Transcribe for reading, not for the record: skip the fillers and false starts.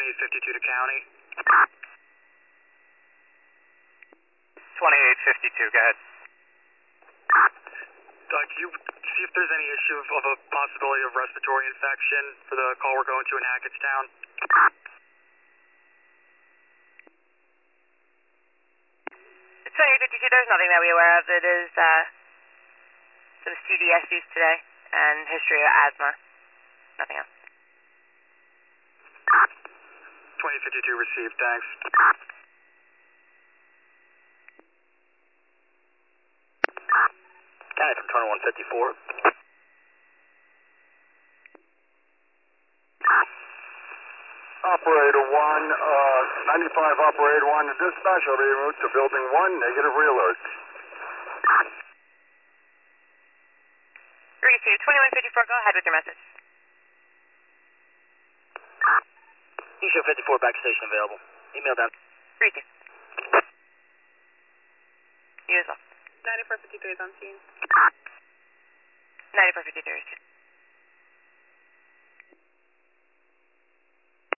2852 to county. 2852, go ahead. Can you see if there's any issue of a possibility of respiratory infection for the call we're going to in Hackettstown? 2852, there's nothing that we're aware of. It is some CDS use today and history of asthma. Nothing else. 2052 received, thanks. County from 2154. Operator 1, 95 Operator 1, the dispatch will be moved to building 1, negative realert. Received, 2154, go ahead with your message. Show 54 back station available. Email down. Received. You as well. 9453 is on scene. 9453 received.